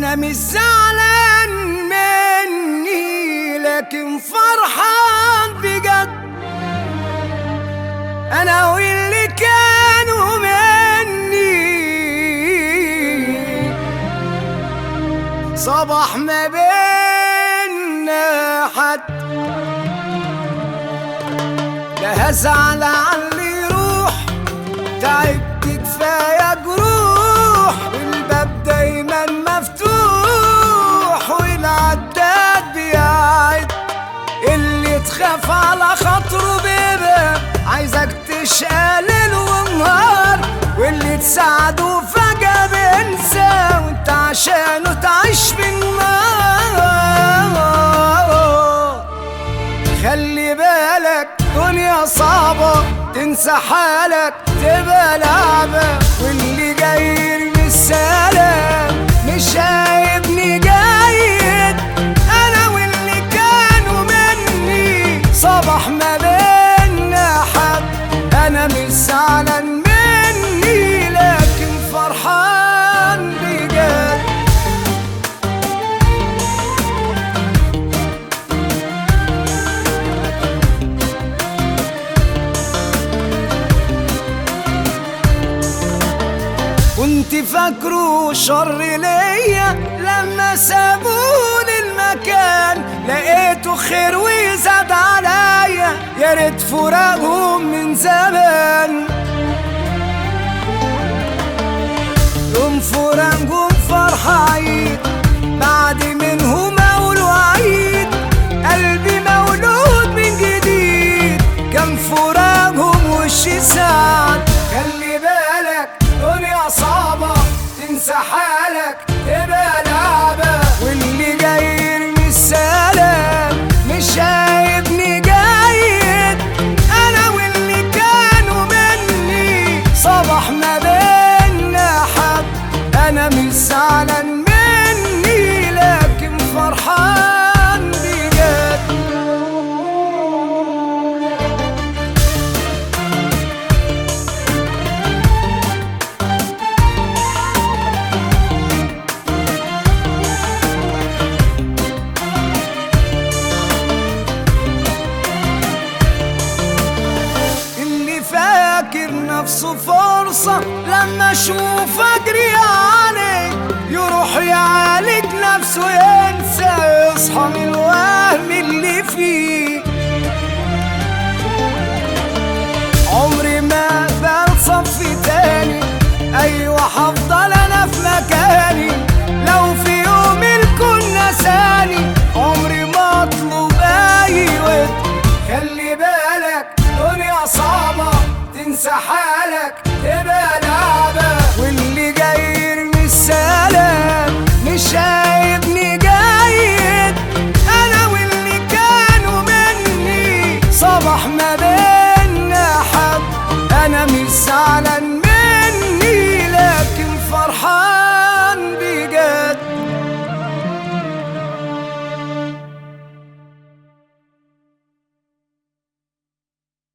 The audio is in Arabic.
انا مش زعلان مني لكن فرحان بجد. انا واللي كانوا مني صباح ما بينا حد. لا هزعل على اللي يروح، تعبت كفاية جروح، والباب دايما مفتوح والعداد بيعد. اللي تخاف على خاطره بيبقى عايزك تشقى ليل ونهار، واللي تساعده فجأة بينسى وانت عشانه تعيش في النار. خلي بالك دنيا صعبة، تنسى حالك تبقى لعبة، واللي جاي يرمي السلام مش هيبني جيد. انا واللي كانوا مني صباح ما بينا حد. انا مش زعلان مني لكن فرحان بجد. كنت فاكره شر ليا لما سابوني المكان، لقيته خير وزاد عليا، يا ريت فراقهم من زمان. يوم فراقهم فرحة عيد، بعد منهم أول وعيد، قلبي مولود من جديد، كان فراقهم وشي سعد. خلي بالك دنيا صعبة، تنسى حالك تبقى لعبة، واللي جاي يرمي السلام مش هيبني جيد. أنا واللي كانوا مني صباح ما بينا حد. أنا مش زعلان مني لكن فرحان بجد. فاكر نفسه فرصة لما اشوف اجري عليه، يروح يعالج نفسه ينسى، يصحى من الوهم اللي فيه. عمري ما اقبل صفي تاني، ايوه هفضل انا في مكاني، لو في يوم الكون نساني عمري ما اطلب اي ود. خلي بالك دنيا صعبة، تنسى حالك تبقى